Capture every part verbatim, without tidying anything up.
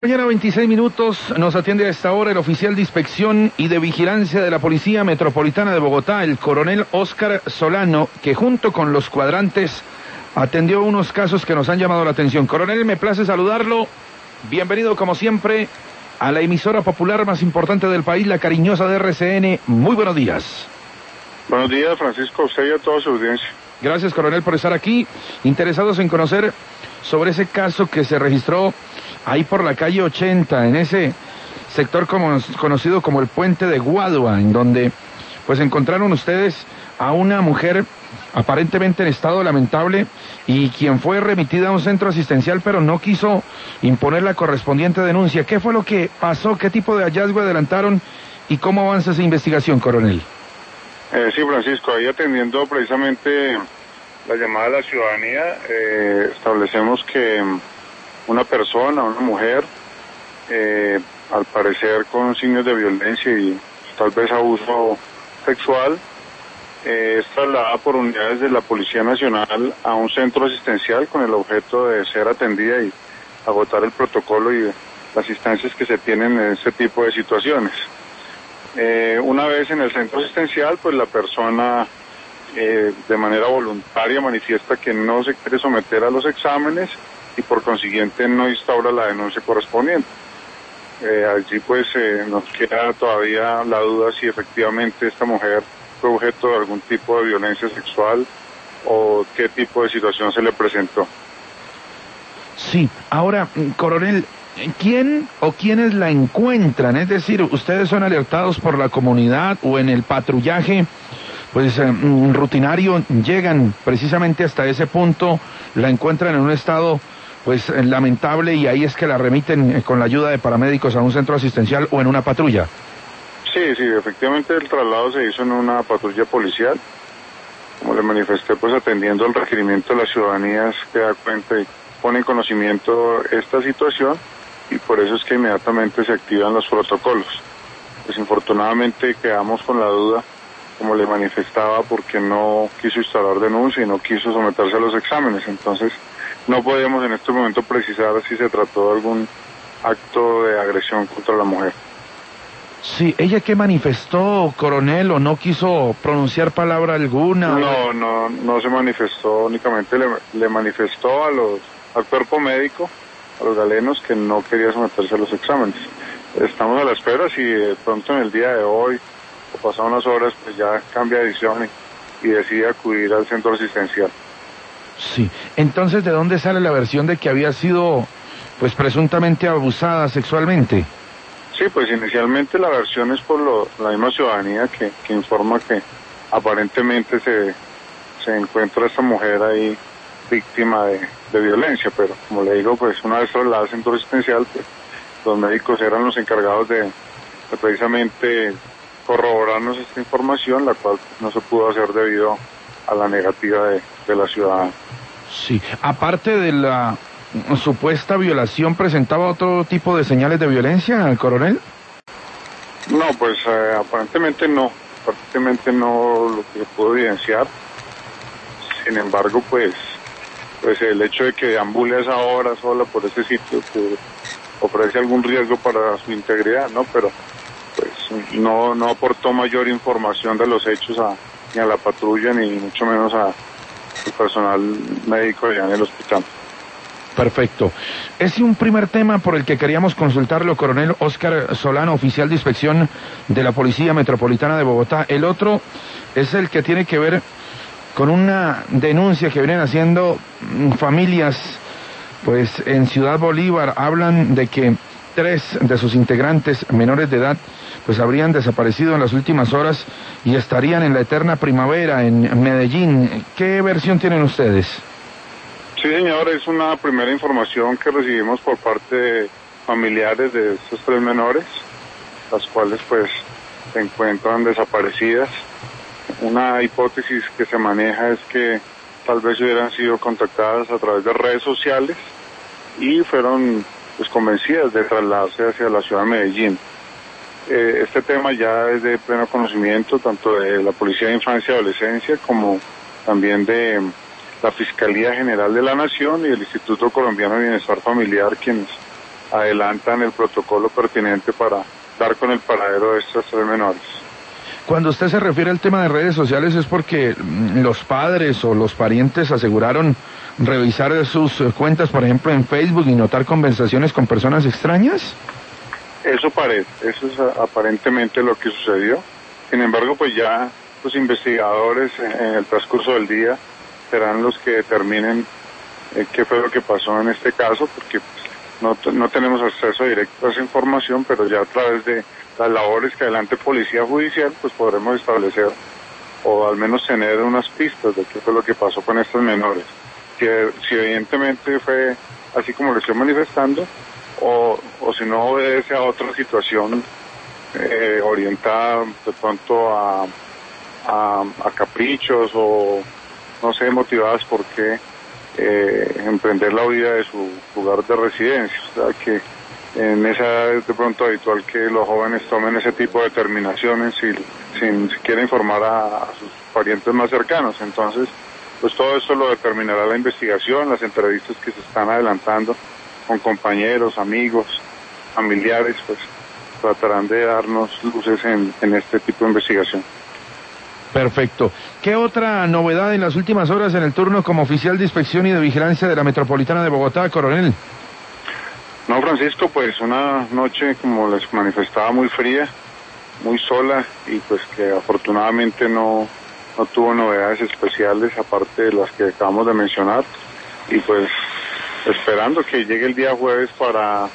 Mañana veintiséis minutos, nos atiende a esta hora el oficial de inspección y de vigilancia de la Policía Metropolitana de Bogotá, el coronel Óscar Solano, que junto con los cuadrantes atendió unos casos que nos han llamado la atención. Coronel, me place saludarlo. Bienvenido como siempre a la emisora popular más importante del país, la cariñosa de R C N. Muy buenos días. Buenos días, Francisco, a usted y a toda su audiencia. Gracias, coronel, por estar aquí. Interesados en conocer sobre ese caso que se registró ahí por la calle ochenta, en ese sector como, conocido como el Puente de Guadua, en donde pues encontraron ustedes a una mujer aparentemente en estado lamentable y quien fue remitida a un centro asistencial, pero no quiso imponer la correspondiente denuncia. ¿Qué fue lo que pasó? ¿Qué tipo de hallazgo adelantaron? ¿Y cómo avanza esa investigación, coronel? Eh, sí, Francisco, ahí atendiendo precisamente la llamada de la ciudadanía, eh, establecemos que una persona, una mujer, eh, al parecer con signos de violencia y tal vez abuso sexual, eh, es trasladada por unidades de la Policía Nacional a un centro asistencial con el objeto de ser atendida y agotar el protocolo y las instancias que se tienen en este tipo de situaciones. Eh, una vez en el centro asistencial, pues la persona eh, de manera voluntaria manifiesta que no se quiere someter a los exámenes y por consiguiente no instaura la denuncia correspondiente. Eh, allí pues eh, nos queda todavía la duda si efectivamente esta mujer fue objeto de algún tipo de violencia sexual o qué tipo de situación se le presentó. Sí, ahora, coronel, ¿quién o quiénes la encuentran? Es decir, ¿ustedes son alertados por la comunidad o en el patrullaje pues eh, rutinario llegan precisamente hasta ese punto, la encuentran en un estado pues lamentable y ahí es que la remiten con la ayuda de paramédicos a un centro asistencial o en una patrulla? Sí, sí, efectivamente el traslado se hizo en una patrulla policial. Como le manifesté, pues atendiendo el requerimiento de las ciudadanías que da cuenta y pone en conocimiento esta situación y por eso es que inmediatamente se activan los protocolos. Pues infortunadamente quedamos con la duda, como le manifestaba, porque no quiso instalar denuncia y no quiso someterse a los exámenes, entonces no podemos en este momento precisar si se trató de algún acto de agresión contra la mujer. Sí, ¿ella qué manifestó, coronel, o no quiso pronunciar palabra alguna? No, no, no se manifestó, únicamente le, le manifestó a los, al cuerpo médico, a los galenos, que no quería someterse a los exámenes. Estamos a la espera si de pronto en el día de hoy o pasado unas horas pues ya cambia de decisión y, y decide acudir al centro asistencial. Sí, entonces ¿de dónde sale la versión de que había sido pues presuntamente abusada sexualmente? Sí, pues inicialmente la versión es por lo, la misma ciudadanía que, que informa que aparentemente se, se encuentra esta mujer ahí víctima de, de violencia, pero como le digo, pues una vez trasladada al centro asistencial, pues los médicos eran los encargados de, de precisamente corroborarnos esta información, la cual no se pudo hacer debido a la negativa de, de la ciudadana. Sí, aparte de la supuesta violación, ¿presentaba otro tipo de señales de violencia, coronel? No, pues eh, aparentemente no, aparentemente no lo que pudo evidenciar. Sin embargo, pues, pues el hecho de que deambule a esa hora sola por ese sitio que ofrece algún riesgo para su integridad, ¿no? Pero pues no, no aportó mayor información de los hechos a, ni a la patrulla ni mucho menos a el personal médico allá en el hospital. Perfecto. Es un primer tema por el que queríamos consultarlo, coronel Óscar Solano, oficial de inspección de la Policía Metropolitana de Bogotá. El otro es el que tiene que ver con una denuncia que vienen haciendo familias, pues en Ciudad Bolívar. Hablan de que tres de sus integrantes menores de edad pues habrían desaparecido en las últimas horas y estarían en la eterna primavera en Medellín. ¿Qué versión tienen ustedes? Sí, señor, es una primera información que recibimos por parte de familiares de estos tres menores, las cuales pues se encuentran desaparecidas. Una hipótesis que se maneja es que tal vez hubieran sido contactadas a través de redes sociales y fueron pues convencidas de trasladarse hacia la ciudad de Medellín. Eh, este tema ya es de pleno conocimiento tanto de la Policía de Infancia y Adolescencia como también de la Fiscalía General de la Nación y el Instituto Colombiano de Bienestar Familiar, quienes adelantan el protocolo pertinente para dar con el paradero de estas tres menores. Cuando usted se refiere al tema de redes sociales, ¿es porque los padres o los parientes aseguraron revisar sus cuentas, por ejemplo, en Facebook y notar conversaciones con personas extrañas? Eso parece, eso es aparentemente lo que sucedió. Sin embargo, pues ya los investigadores en el transcurso del día serán los que determinen eh, qué fue lo que pasó en este caso, porque pues, no, no tenemos acceso directo a esa información, pero ya a través de las labores que adelante Policía Judicial, pues podremos establecer o al menos tener unas pistas de qué fue lo que pasó con estos menores. Si, si evidentemente fue así como lo estoy manifestando, o, o si no obedece a otra situación eh, orientada de pronto a, a, a caprichos o no sé, motivadas por qué eh, emprender la huida de su lugar de residencia. O sea que en esa edad es de pronto habitual que los jóvenes tomen ese tipo de determinaciones sin, sin siquiera informar a, a sus parientes más cercanos. Entonces, pues todo esto lo determinará la investigación, las entrevistas que se están adelantando con compañeros, amigos, familiares, pues tratarán de darnos luces en, en este tipo de investigación. Perfecto. ¿Qué otra novedad en las últimas horas en el turno como oficial de inspección y de vigilancia de la Metropolitana de Bogotá, coronel? No, Francisco, pues una noche, como les manifestaba, muy fría, muy sola, y pues que afortunadamente no, no tuvo novedades especiales aparte de las que acabamos de mencionar, y pues esperando que llegue el día jueves para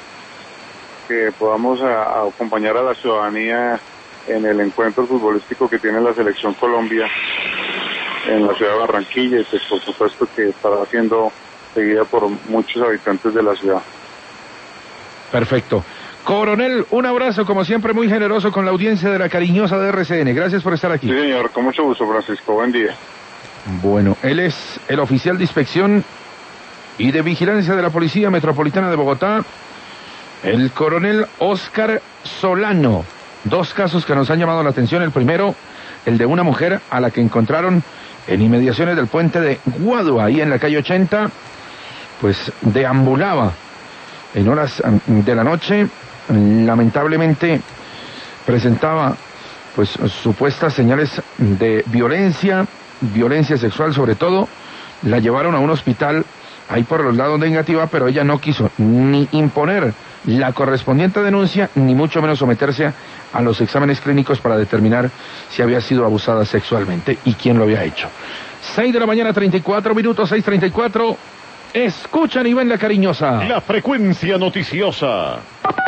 que podamos a, a acompañar a la ciudadanía en el encuentro futbolístico que tiene la Selección Colombia en la ciudad de Barranquilla, y pues por supuesto que estará siendo seguida por muchos habitantes de la ciudad. Perfecto. Coronel, un abrazo, como siempre, muy generoso con la audiencia de la cariñosa de R C N. Gracias por estar aquí. Sí, señor, con mucho gusto, Francisco. Buen día. Bueno, él es el oficial de inspección y de vigilancia de la Policía Metropolitana de Bogotá, el coronel Óscar Solano. Dos casos que nos han llamado la atención. El primero, el de una mujer a la que encontraron en inmediaciones del puente de Guadua, ahí en la calle ochenta, pues deambulaba en horas de la noche, lamentablemente presentaba pues supuestas señales de violencia, violencia sexual sobre todo. La llevaron a un hospital ahí por los lados de Engativá, pero ella no quiso ni imponer la correspondiente denuncia, ni mucho menos someterse a los exámenes clínicos para determinar si había sido abusada sexualmente y quién lo había hecho. seis de la mañana, treinta y cuatro minutos, seis treinta y cuatro. Escuchan y ven la cariñosa. La frecuencia noticiosa.